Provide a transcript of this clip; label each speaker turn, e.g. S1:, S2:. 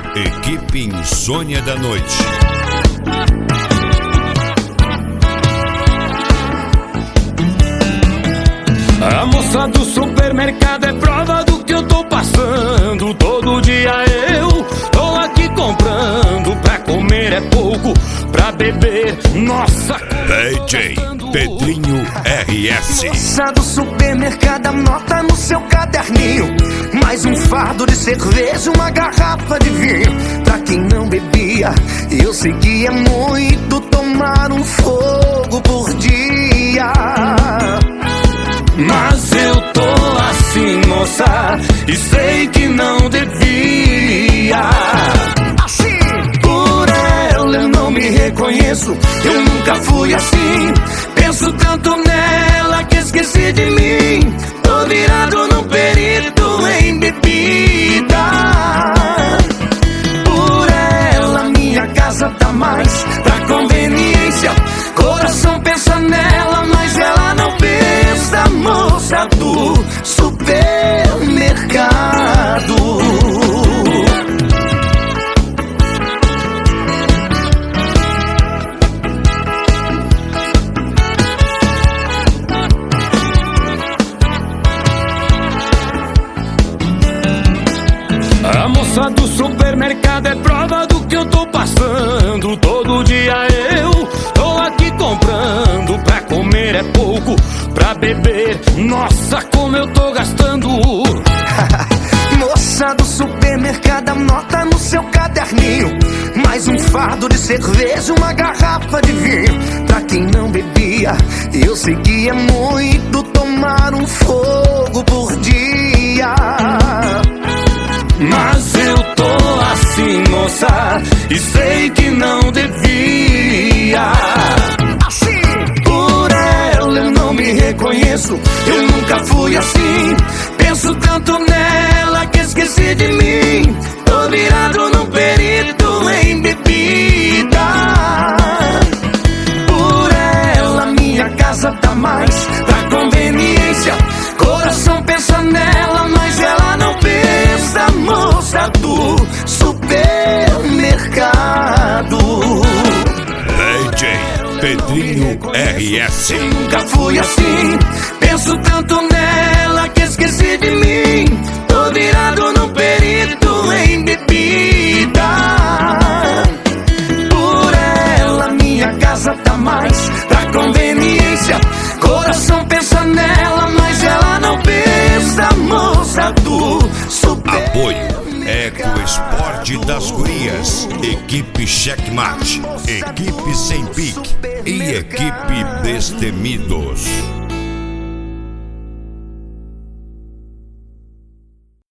S1: Equipe Insônia da Noite.
S2: A moça do supermercado é prova do que eu tô passando. Todo dia eu tô aqui comprando. Pra comer é pouco, pra beber, nossa.
S1: DJ Pedrinho RS.
S3: Moça do supermercado, anota no seu caderninho: mais um fardo de cerveja, uma garrafa de vinho. Pra quem não bebia, eu seguia muito, tomar um fogo por dia.
S2: Mas eu tô assim, moça, e sei que não devia.
S3: Assim,
S2: por ela eu não me reconheço, eu nunca fui assim. Penso tanto nela que esqueci de mim. Tô virado num perito em bebida. Por ela minha casa tá mais pra conveniência. Coração pensa nela, mas ela não pensa. Moça do supermercado. A moça do supermercado é prova do que eu tô passando. Todo dia eu tô aqui comprando. Pra comer é pouco, pra beber, nossa, como eu tô gastando.
S3: moça do supermercado, anota no seu caderninho: mais um fardo de cerveja, uma garrafa de vinho. Pra quem não bebia, eu seguia muito, tomar um fogo por dia.
S2: Mas eu tô assim, moça, e sei que não devia.
S3: Assim,
S2: por ela eu não me reconheço, eu nunca fui assim. Penso tanto nela que esqueci de mim. Tô virado num perito em bebida. Por ela minha casa tá mais pra conveniência. Coração pensa nela, mas ela não pensa. Moça do supermercado.
S1: DJ Pedrinho RS.
S2: Nunca fui assim. Penso tanto nela que esqueci de mim. Tô virado num perito em bebida. Por ela minha casa tá mais pra conveniência. Coração pensa nela, mas ela não pensa. Moça do supermercado.
S1: Apoio Eco Esporte das Gurias, Equipe Checkmate, Equipe Sem Pique e Equipe Destemidos.